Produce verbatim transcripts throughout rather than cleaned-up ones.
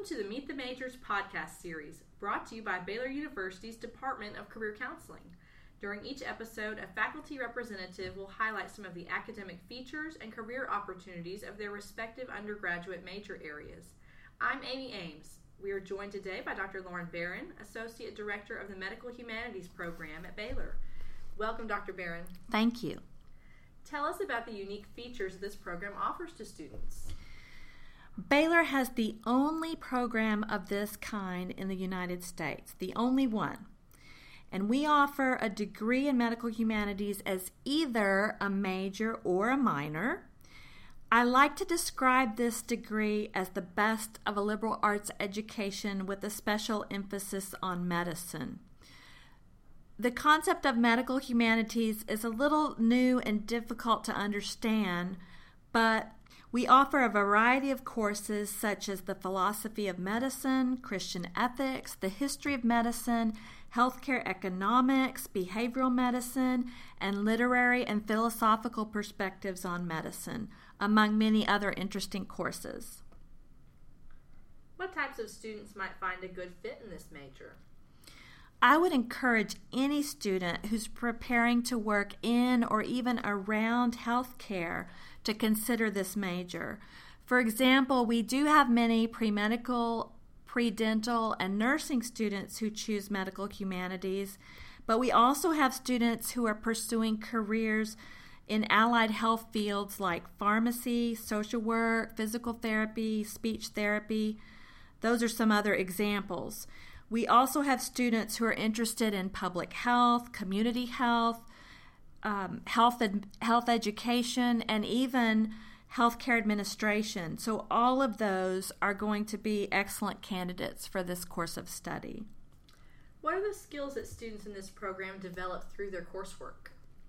Welcome to the Meet the Majors podcast series, brought to you by Baylor University's Department of Career Counseling. During each episode, a faculty representative will highlight some of the academic features and career opportunities of their respective undergraduate major areas. I'm Amy Ames. We are joined today by Doctor Lauren Barron, Associate Director of the Medical Humanities Program at Baylor. Welcome, Doctor Barron. Thank you. Tell us about the unique features this program offers to students. Baylor has the only program of this kind in the United States, the only one. And we offer a degree in medical humanities as either a major or a minor. I like to describe this degree as the best of a liberal arts education with a special emphasis on medicine. The concept of medical humanities is a little new and difficult to understand, but we offer a variety of courses such as the philosophy of medicine, Christian ethics, the history of medicine, healthcare economics, behavioral medicine, and literary and philosophical perspectives on medicine, among many other interesting courses. What types of students might find a good fit in this major? I would encourage any student who's preparing to work in or even around healthcare to consider this major. For example, we do have many pre-medical, pre-dental, and nursing students who choose medical humanities, but we also have students who are pursuing careers in allied health fields like pharmacy, social work, physical therapy, speech therapy. Those are some other examples. We also have students who are interested in public health, community health, um, health, ed- health education, and even healthcare administration. So all of those are going to be excellent candidates for this course of study. What are the skills that students in this program develop through their coursework?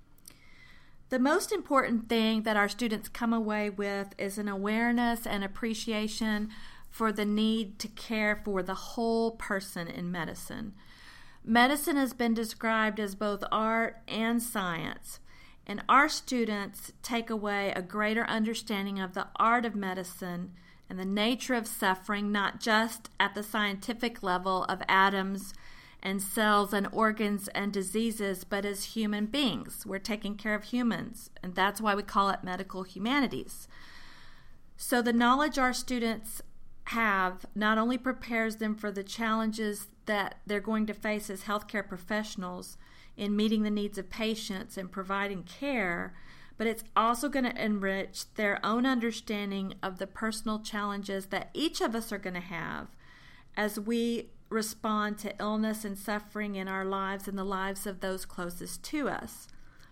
The most important thing that our students come away with is an awareness and appreciation for the need to care for the whole person in medicine. Medicine has been described as both art and science, and our students take away a greater understanding of the art of medicine and the nature of suffering, not just at the scientific level of atoms and cells and organs and diseases, but as human beings. We're taking care of humans, and that's why we call it medical humanities. So the knowledge our students have not only prepares them for the challenges that they're going to face as healthcare professionals in meeting the needs of patients and providing care, but it's also going to enrich their own understanding of the personal challenges that each of us are going to have as we respond to illness and suffering in our lives and the lives of those closest to us.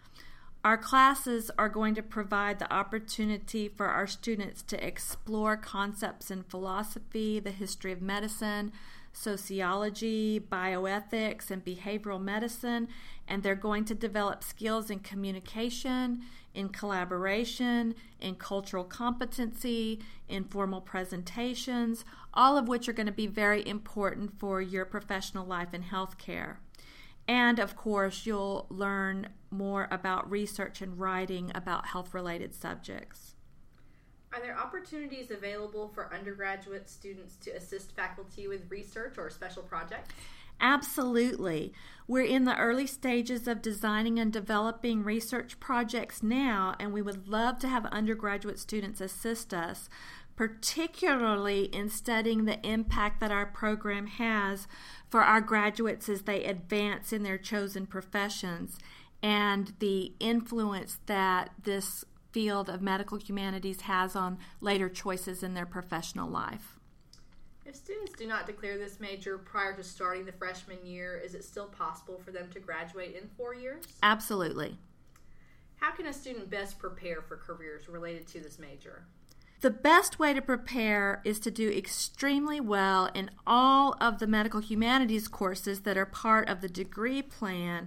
Our classes are going to provide the opportunity for our students to explore concepts in philosophy, the history of medicine, sociology, bioethics, and behavioral medicine, and they're going to develop skills in communication, in collaboration, in cultural competency, in formal presentations, all of which are going to be very important for your professional life in healthcare. And, of course, you'll learn more about research and writing about health-related subjects. Are there opportunities available for undergraduate students to assist faculty with research or special projects? Absolutely. We're in the early stages of designing and developing research projects now, and we would love to have undergraduate students assist us, particularly in studying the impact that our program has for our graduates as they advance in their chosen professions and the influence that this field of medical humanities has on later choices in their professional life. If students do not declare this major prior to starting the freshman year, is it still possible for them to graduate in four years? Absolutely. How can a student best prepare for careers related to this major? The best way to prepare is to do extremely well in all of the medical humanities courses that are part of the degree plan,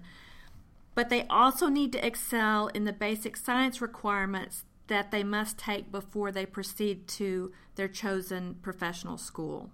but they also need to excel in the basic science requirements that they must take before they proceed to their chosen professional school.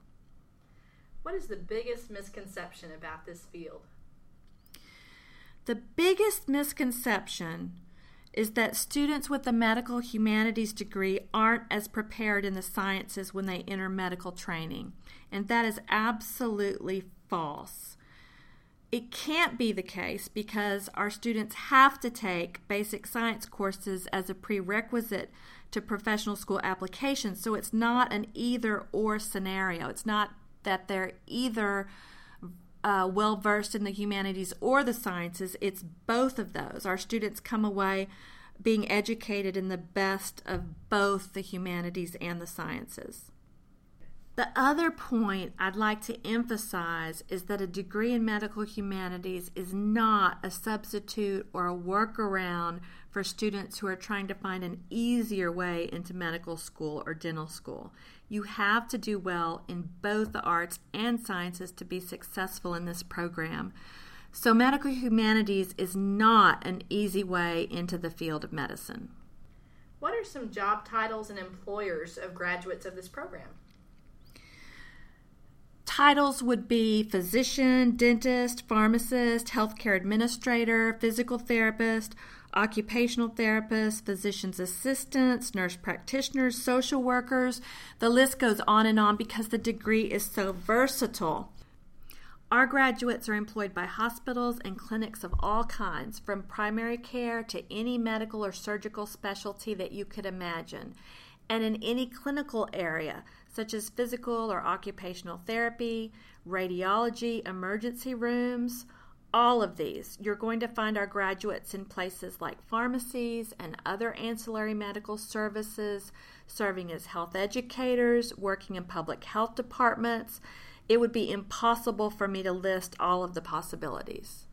What is the biggest misconception about this field? The biggest misconception is that students with a medical humanities degree aren't as prepared in the sciences when they enter medical training. And that is absolutely false. It can't be the case because our students have to take basic science courses as a prerequisite to professional school applications. So it's not an either-or scenario. It's not that they're either uh, well-versed in the humanities or the sciences. It's both of those. Our students come away being educated in the best of both the humanities and the sciences. The other point I'd like to emphasize is that a degree in medical humanities is not a substitute or a workaround for students who are trying to find an easier way into medical school or dental school. You have to do well in both the arts and sciences to be successful in this program. So medical humanities is not an easy way into the field of medicine. What are some job titles and employers of graduates of this program? Titles would be physician, dentist, pharmacist, healthcare administrator, physical therapist, occupational therapist, physician's assistants, nurse practitioners, social workers. The list goes on and on because the degree is so versatile. Our graduates are employed by hospitals and clinics of all kinds, from primary care to any medical or surgical specialty that you could imagine, and in any clinical area, such as physical or occupational therapy, radiology, emergency rooms, all of these. You're going to find our graduates in places like pharmacies and other ancillary medical services, serving as health educators, working in public health departments. It would be impossible for me to list all of the possibilities.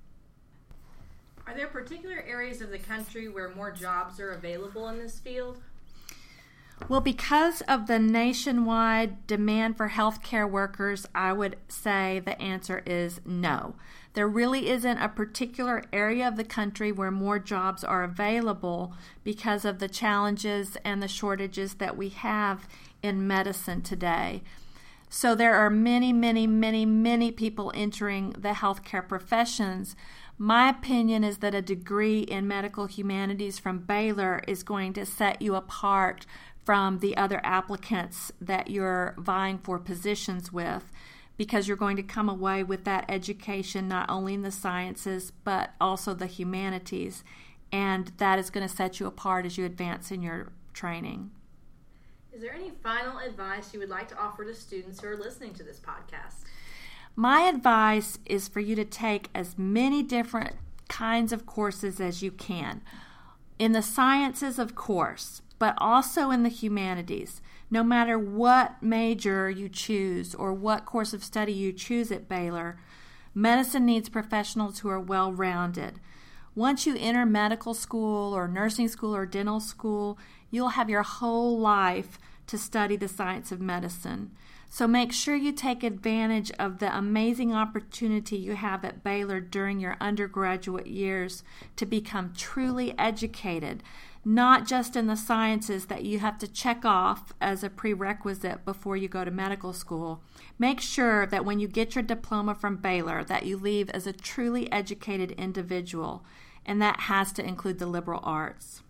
Are there particular areas of the country where more jobs are available in this field? Well, because of the nationwide demand for healthcare workers, I would say the answer is no. There really isn't a particular area of the country where more jobs are available because of the challenges and the shortages that we have in medicine today. So there are many, many, many, many people entering the healthcare professions. My opinion is that a degree in medical humanities from Baylor is going to set you apart from the other applicants that you're vying for positions with, because you're going to come away with that education not only in the sciences but also the humanities, and that is going to set you apart as you advance in your training. Is there any final advice you would like to offer to students who are listening to this podcast? My advice is for you to take as many different kinds of courses as you can. In the sciences, of course, but also in the humanities. No matter what major you choose or what course of study you choose at Baylor, medicine needs professionals who are well-rounded. Once you enter medical school or nursing school or dental school, you'll have your whole life to study the science of medicine. So make sure you take advantage of the amazing opportunity you have at Baylor during your undergraduate years to become truly educated, not just in the sciences that you have to check off as a prerequisite before you go to medical school. Make sure that when you get your diploma from Baylor that you leave as a truly educated individual, and that has to include the liberal arts.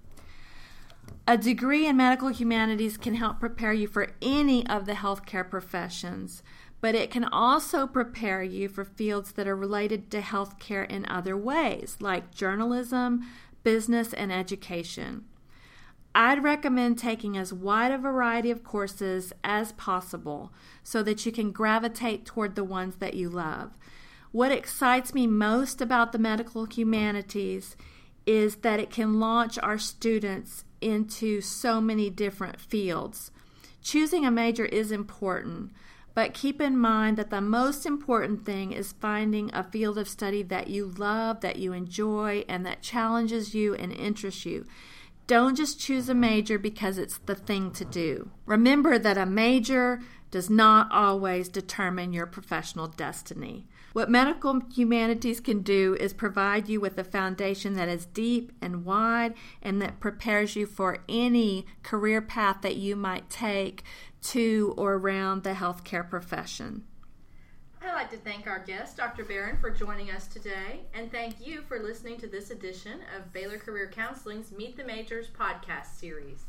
A degree in medical humanities can help prepare you for any of the healthcare professions, but it can also prepare you for fields that are related to healthcare in other ways, like journalism, business, and education. I'd recommend taking as wide a variety of courses as possible so that you can gravitate toward the ones that you love. What excites me most about the medical humanities is that it can launch our students into so many different fields. Choosing a major is important, but keep in mind that the most important thing is finding a field of study that you love, that you enjoy, and that challenges you and interests you. Don't just choose a major because it's the thing to do. Remember that a major does not always determine your professional destiny. What medical humanities can do is provide you with a foundation that is deep and wide and that prepares you for any career path that you might take to or around the healthcare profession. I'd like to thank our guest, Doctor Barron, for joining us today, and thank you for listening to this edition of Baylor Career Counseling's Meet the Majors podcast series.